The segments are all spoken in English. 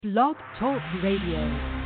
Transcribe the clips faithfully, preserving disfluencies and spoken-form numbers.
Blog Talk Radio.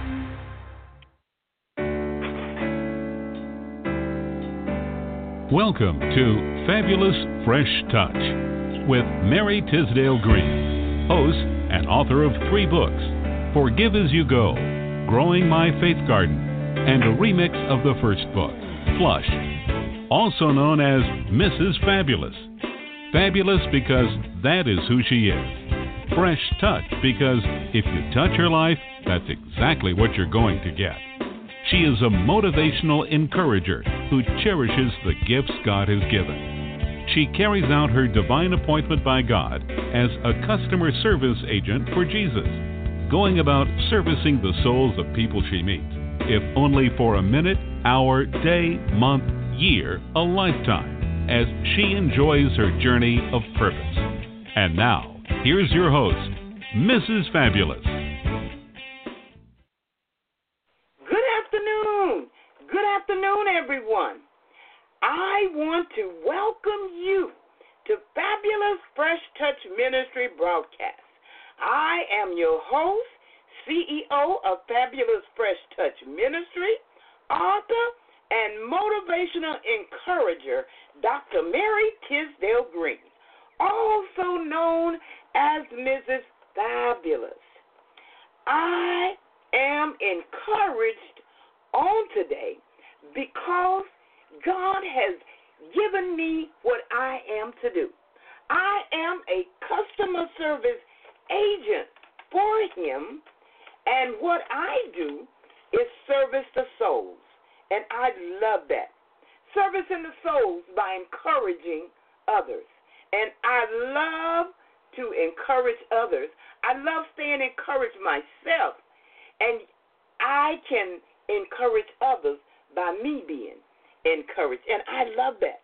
Welcome to Fabulous Fresh Touch with Mary Tisdale Green, host and author of three books, Forgive As You Go, Growing My Faith Garden, and a remix of the first book, Flush, also known as Missus Fabulous. Fabulous because that is who she is. Fresh touch because if you touch her life, that's exactly what you're going to get. She is a motivational encourager who cherishes the gifts God has given. She carries out her divine appointment by God as a customer service agent for Jesus, going about servicing the souls of people she meets, if only for a minute, hour, day, month, year, a lifetime, as she enjoys her journey of purpose. And now, here's your host, Missus Fabulous. Good afternoon. Good afternoon, everyone. I want to welcome you to Fabulous Fresh Touch Ministry broadcast. I am your host, C E O of Fabulous Fresh Touch Ministry, author, and motivational encourager, Doctor Mary Tisdale Green, also known as Missus Fabulous. I am encouraged on today because God has given me what I am to do. I am a customer service agent for Him, and what I do is service the souls, and I love that. Servicing the souls by encouraging others. And I love to encourage others. I love staying encouraged myself. And I can encourage others by me being encouraged. And I love that.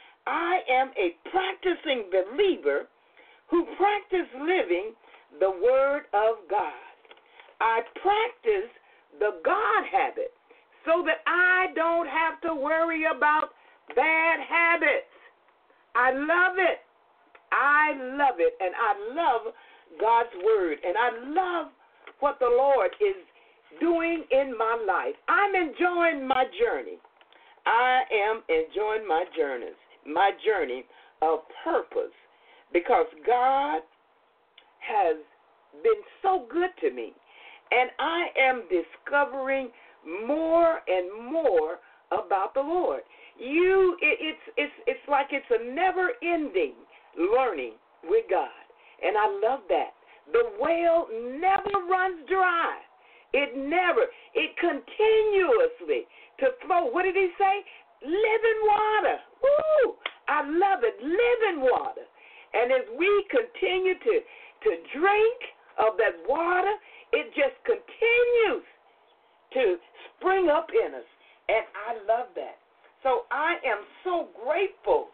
I am a practicing believer who practice living the Word of God. I practice the God habit so that I don't have to worry about bad habits. I love it. I love it, and I love God's Word, and I love what the Lord is doing in my life. I'm enjoying my journey. I am enjoying my journeys, my journey of purpose, because God has been so good to me, and I am discovering more and more about the Lord. You, it, it's it's it's like it's a never-ending learning with God, and I love that. The well never runs dry. It never, it continuously to flow. What did he say? Living water. Woo! I love it. Living water. And as we continue to, to drink of that water, it just continues to spring up in us, and I love that. So I am so grateful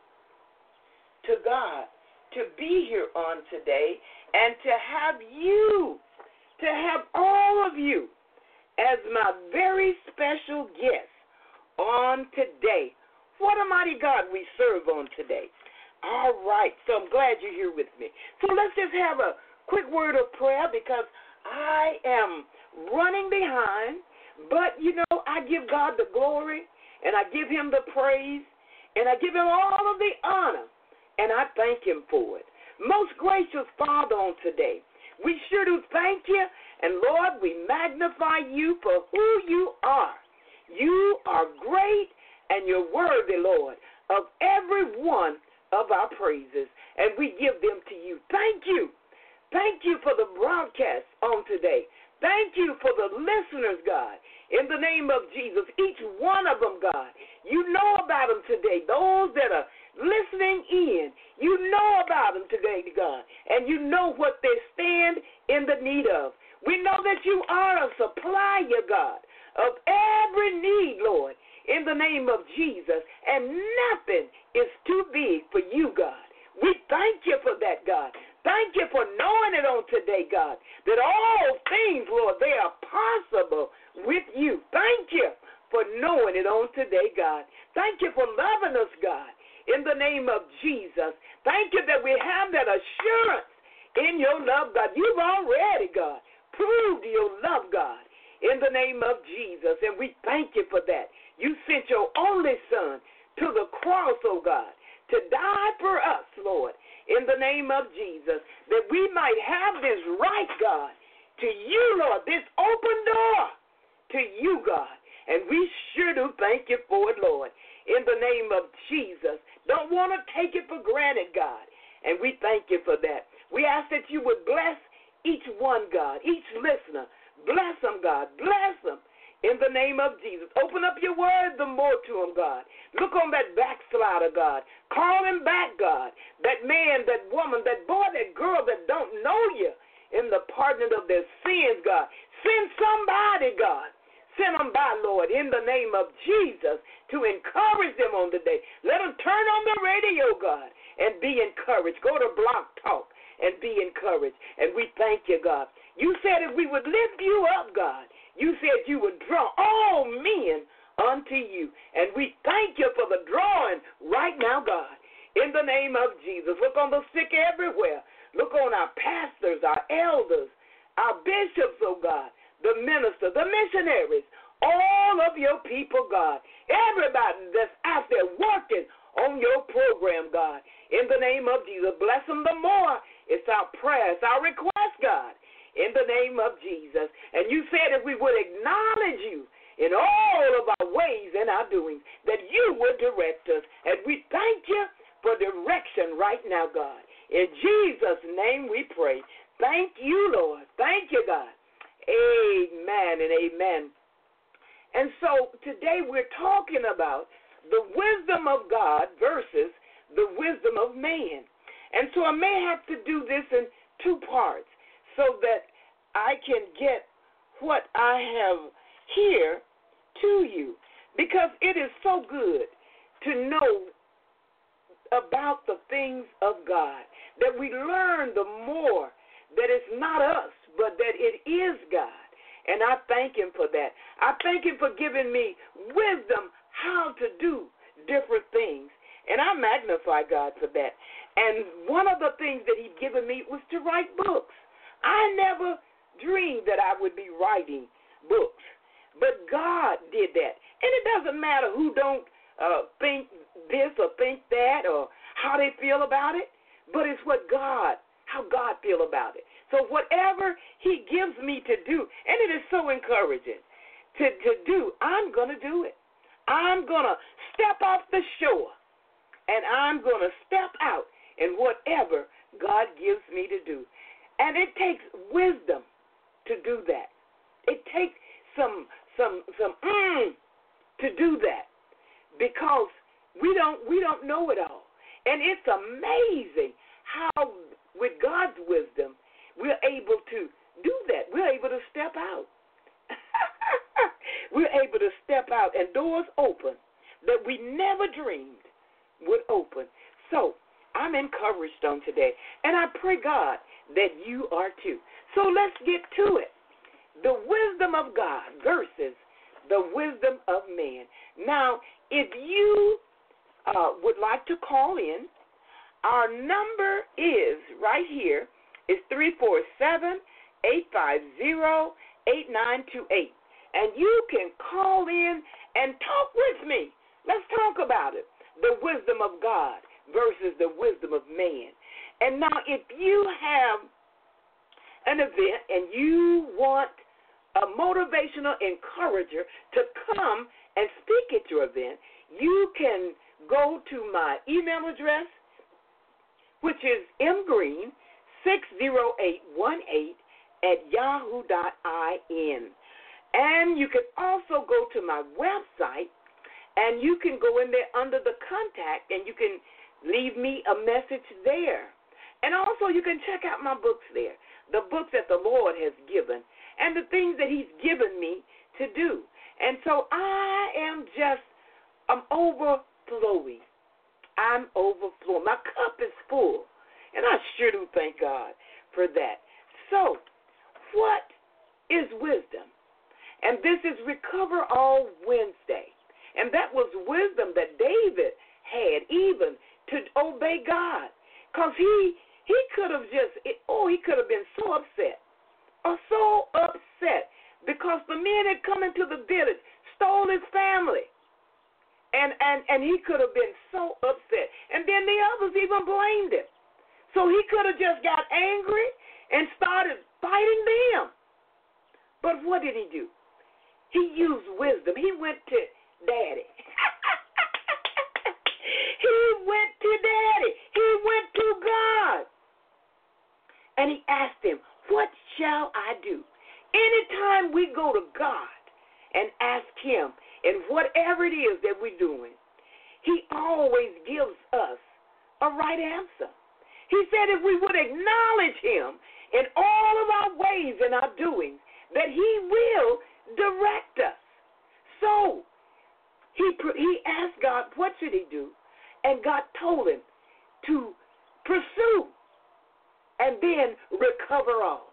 to God to be here on today and to have you, to have all of you as my very special guest on today. What a mighty God we serve on today. All right, so I'm glad you're here with me. So let's just have a quick word of prayer because I am running behind, but, you know, I give God the glory and I give Him the praise and I give Him all of the honor. And I thank Him for it. Most gracious Father, on today, we sure do thank you. And, Lord, we magnify you for who you are. You are great and you're worthy, Lord, of every one of our praises. And we give them to you. Thank you. Thank you for the broadcast on today. Thank you for the listeners, God. In the name of Jesus, each one of them, God, you know about them today. Those that are listening in, you know about them today, God, and you know what they stand in the need of. We know that you are a supplier, God, of every need, Lord, in the name of Jesus, and nothing is too big for you, God. We thank you for that, God. Thank you for knowing it on today, God, that all things, Lord, they are possible with you. Thank you for knowing it on today, God. Thank you for loving us, God, in the name of Jesus. Thank you that we have that assurance in your love, God. You've already, God, proved your love, God, in the name of Jesus. And we thank you for that. You sent your only son to the cross, oh God, to die for us, Lord, in the name of Jesus, that we might have this right, God, to you, Lord, this open door to you, God. And we sure do thank you for it, Lord, in the name of Jesus. Don't want to take it for granted, God, and we thank you for that. We ask that you would bless each one, God, each listener. Bless them, God. Bless them in the name of Jesus. Open up your word the more to them, God. Look on that backslider, God. Call him back, God. That man, that woman, that boy, that girl that don't know you in the pardon of their sins, God. Send somebody, God. Send them by, Lord, in the name of Jesus to encourage them on the day. Let them turn on the radio, God, and be encouraged. Go to Blog Talk and be encouraged. And we thank you, God. You said if we would lift you up, God, you said you would draw all men unto you. And we thank you for the drawing right now, God, in the name of Jesus. Look on the sick everywhere. Look on our pastors, our elders, our bishops, oh God, the ministers, the missionaries, all of your people, God, everybody that's out there working on your program, God, in the name of Jesus. Bless them the more. It's our prayer, it's our request, God, in the name of Jesus. And you said if we would acknowledge you in all of our ways and our doings, that you would direct us. And we thank you for direction right now, God. In Jesus' name we pray. Thank you, Lord. Thank you, God. Amen and amen. And so today we're talking about the wisdom of God versus the wisdom of man. And so I may have to do this in two parts so that I can get what I have here to you, because it is so good to know about the things of God, that we learn the more that it's not us, but that it is God. And I thank him for that. I thank him for giving me wisdom how to do different things. And I magnify God for that. And one of the things that he's given me was to write books. I never dreamed that I would be writing books, but God did that. And it doesn't matter who don't uh, think this or think that or how they feel about it, but it's what God, how God feel about it. So whatever he gives me to do, and it is so encouraging to, to do, I'm going to do it. I'm going to step off the shore, and I'm going to step out in whatever God gives me to do. And it takes wisdom to do that. It takes some some some mm, to do that, because we don't we don't know it all. And it's amazing how with God's wisdom we're able to do that. We're able to step out. We're able to step out, and doors open that we never dreamed would open. So I'm encouraged on today, and I pray, God, that you are too. So let's get to it. The wisdom of God versus the wisdom of man. Now, if you uh, would like to call in, our number is right here. It's three four seven, eight five zero, eight nine two eight. And you can call in and talk with me. Let's talk about it. The wisdom of God versus the wisdom of man. And now if you have an event and you want a motivational encourager to come and speak at your event, you can go to my email address, which is mgreen six zero eight one eight at yahoo dot in. And you can also go to my website, and you can go in there under the contact, and you can leave me a message there. And also you can check out my books there, the books that the Lord has given, and the things that he's given me to do. And so I am just, I'm overflowing. I'm overflowing. My cup is full, and I sure do thank God for that. So what is wisdom? And this is Recover All Wednesday. And that was wisdom that David had even to obey God. Because he he could have just, oh, he could have been so upset are so upset because the men had come into the village, stole his family. And, and, and he could have been so upset. And then the others even blamed him. So he could have just got angry and started fighting them. But what did he do? He used wisdom. He went to Daddy. He went to Daddy. He went to God. And he asked him, what shall I do? Anytime we go to God and ask him, and whatever it is that we're doing, he always gives us a right answer. He said if we would acknowledge him in all of our ways and our doings, that he will direct us. So he he asked God, what should he do? And God told him to pursue and then recover all.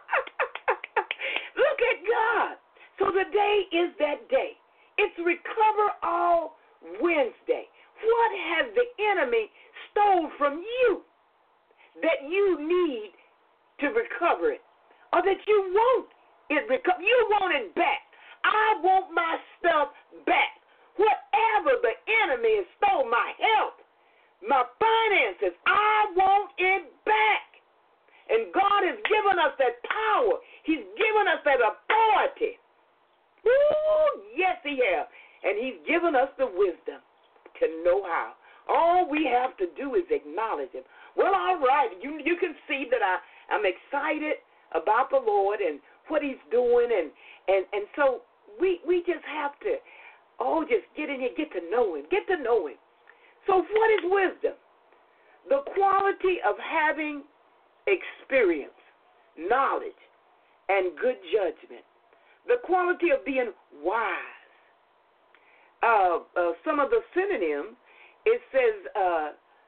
Look at God. So today is that day. It's Recover All Wednesday. What has the enemy stole from you that you need to recover it? Or that you want it recovered? You want it back. I want my stuff back. Whatever the enemy has stole, my health, my finances, I want it back. And God has given us that power. He's given us that authority. Ooh, yes, he has. And he's given us the wisdom to know how. All we have to do is acknowledge him. Well, all right. You you can see that I, I'm excited about the Lord and what he's doing. And, and, and so we, we just have to, oh, just get in here, get to know him, get to know him. So what is wisdom? The quality of having experience, knowledge, and good judgment. The quality of being wise. Uh, uh, some of the synonyms, it says uh,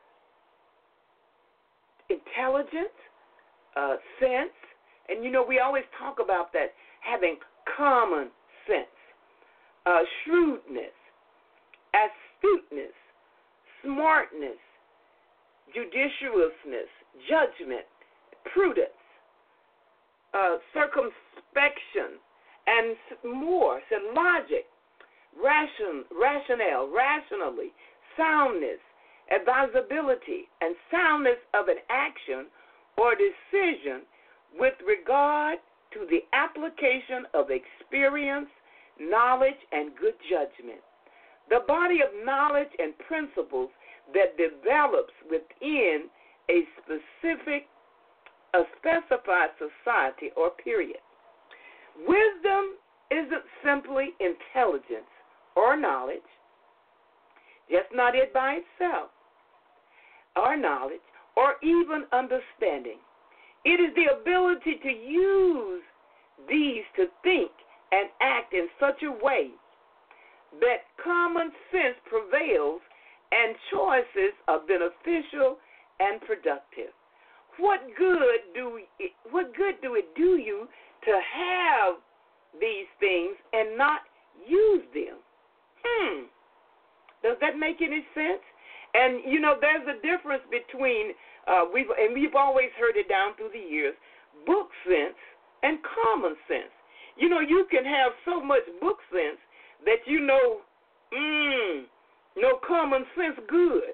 intelligence, uh, sense, and you know we always talk about that, having common sense, uh, shrewdness, astuteness, smartness, judiciousness, judgment, prudence, uh, circumspection, and more, said logic, ration, rationale, rationally, soundness, advisability, and soundness of an action or decision with regard to the application of experience, knowledge, and good judgment. The body of knowledge and principles that develops within a specific, a specified society or period. Wisdom isn't simply intelligence or knowledge, just not it by itself, or knowledge, or even understanding. It is the ability to use these to think and act in such a way that common sense prevails and choices are beneficial and productive. What good do it, what good do it do you to have these things and not use them? Hmm. Does that make any sense? And, you know, there's a difference between, uh, we've and we've always heard it down through the years, book sense and common sense. You know, you can have so much book sense that you know, mmm, no common sense good.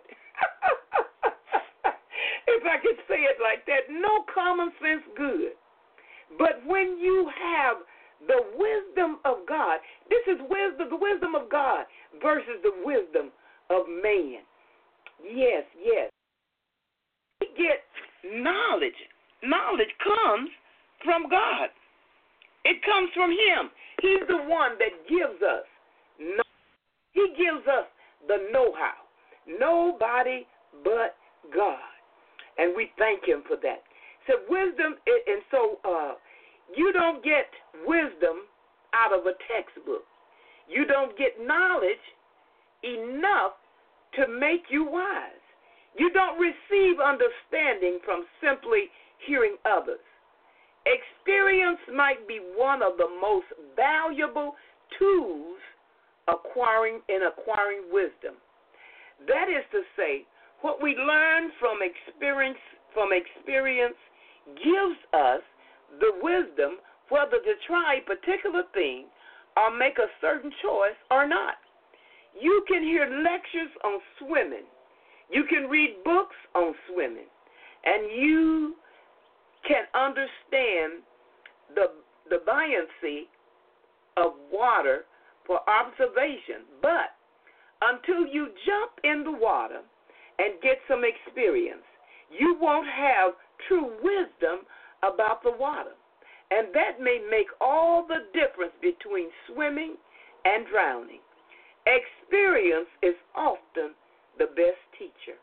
If I could say it like that, no common sense good. But when you have the wisdom of God, this is wisdom, the wisdom of God versus the wisdom of man. Yes, yes. We get knowledge. Knowledge comes from God. It comes from him. He's the one that gives us knowledge. He gives us the know-how. Nobody but God. And we thank him for that. So wisdom, and so uh, you don't get wisdom out of a textbook. You don't get knowledge enough to make you wise. You don't receive understanding from simply hearing others. Experience might be one of the most valuable tools acquiring in acquiring wisdom. That is to say, what we learn from experience from experience gives us the wisdom whether to try a particular thing or make a certain choice or not. You can hear lectures on swimming. You can read books on swimming. And you can understand the, the buoyancy of water for observation. But until you jump in the water and get some experience, you won't have true wisdom about the water. And that may make all the difference between swimming and drowning. Experience is often the best teacher.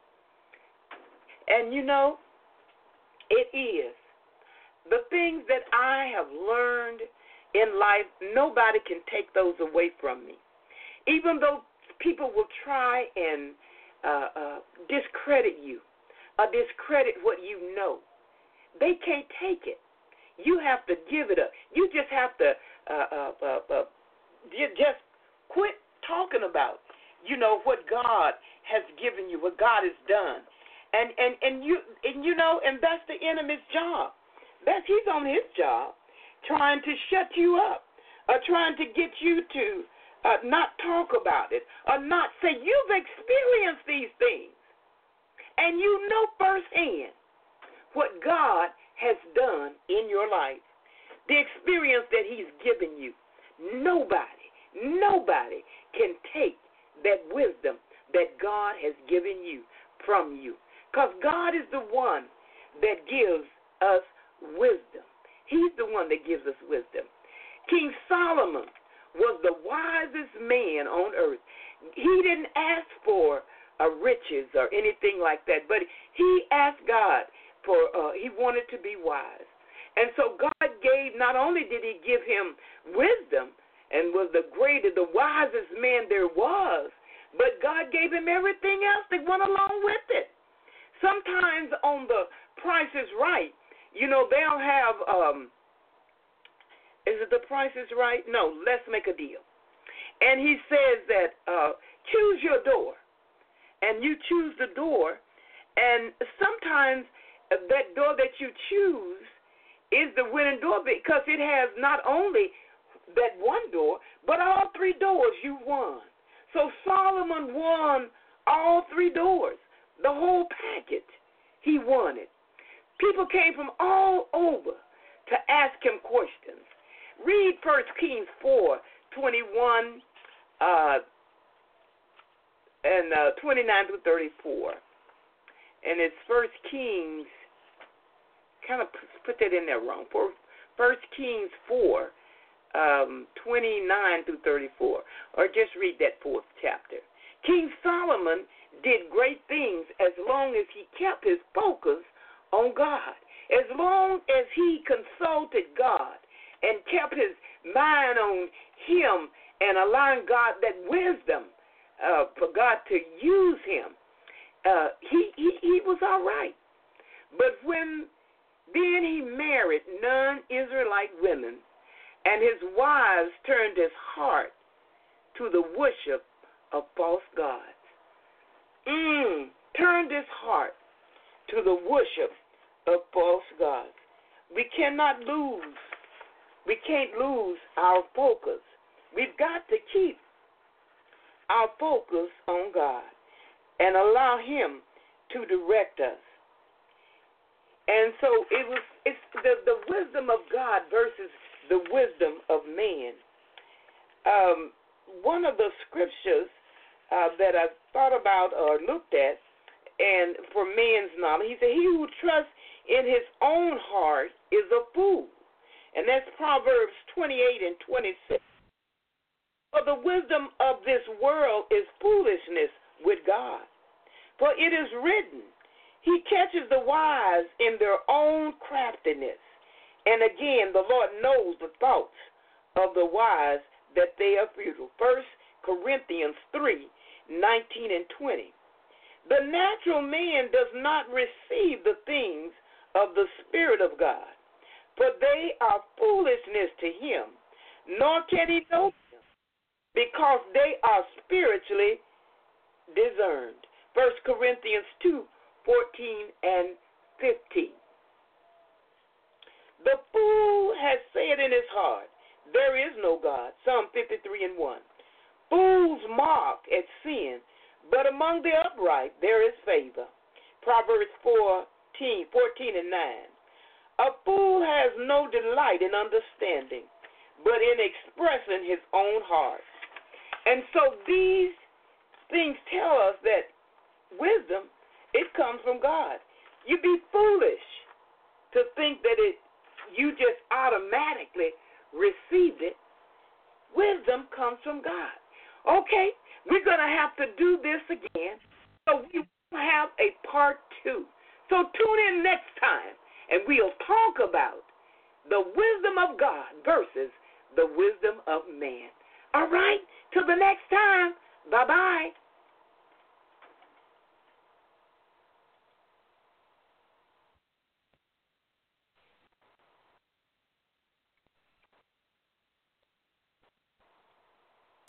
And you know, it is. The things that I have learned in life, nobody can take those away from me. Even though people will try and uh, uh, discredit you or discredit what you know, they can't take it. You have to give it up. You just have to uh, uh, uh, uh, just quit talking about, you know, what God has given you, what God has done, and and and you and you know, and that's the enemy's job. That's he's on his job, trying to shut you up, or trying to get you to uh, not talk about it, or not say you've experienced these things, and you know firsthand what God has done in your life, the experience that he's given you. Nobody, nobody can take that wisdom that God has given you from you, because God is the one that gives us wisdom. He's the one that gives us wisdom. King Solomon was the wisest man on earth. He didn't ask for uh, riches or anything like that, but he asked God for, uh, he wanted to be wise. And so God gave, not only did he give him wisdom and was the greatest, the wisest man there was, but God gave him everything else that went along with it. Sometimes on the Price is Right, you know, they'll have, um, is it The Price is Right? No, Let's Make a Deal. And he says that uh, choose your door. And you choose the door, and sometimes that door that you choose is the winning door because it has not only that one door, but all three doors you won. So Solomon won all three doors, the whole package. He won it. People came from all over to ask him questions. Read First Kings four, twenty-one uh, and uh, twenty-nine through thirty-four. And it's First Kings, kind of put that in there wrong. For First Kings four, um, twenty-nine through thirty-four, or just read that fourth chapter. King Solomon did great things as long as he kept his focus on God. As long as he consulted God and kept his mind on him and allowing God that wisdom uh, for God to use him, Uh, he, he he was all right. But when then he married non-Israelite women, and his wives turned his heart to the worship of false gods. Mm, turned his heart to the worship of false gods. We cannot lose. We can't lose our focus. We've got to keep our focus on God and allow him to direct us. And so it was it's the, the wisdom of God versus the wisdom of man. Um, one of the scriptures uh, that I thought about or looked at, and for man's knowledge, he said, he who trusts in his own heart is a fool. And that's Proverbs twenty-eight and twenty-six. For the wisdom of this world is foolishness with God. For it is written, he catches the wise in their own craftiness. And again, the Lord knows the thoughts of the wise, that they are futile. First Corinthians three, nineteen and twenty. The natural man does not receive the things of the Spirit of God, for they are foolishness to him, nor can he know them, because they are spiritually discerned. First Corinthians two, fourteen and fifteen. The fool has said in his heart, there is no God. Psalm fifty-three and one. Fools mock at sin, but among the upright there is favor. Proverbs fourteen, fourteen and nine. A fool has no delight in understanding, but in expressing his own heart. And so these things tell us that wisdom, it comes from God. You'd be foolish to think that it you just automatically received it. Wisdom comes from God. Okay, we're going to have to do this again. So we will have a part two. So tune in next time, and we'll talk about the wisdom of God versus the wisdom of man. All right, till the next time, bye-bye.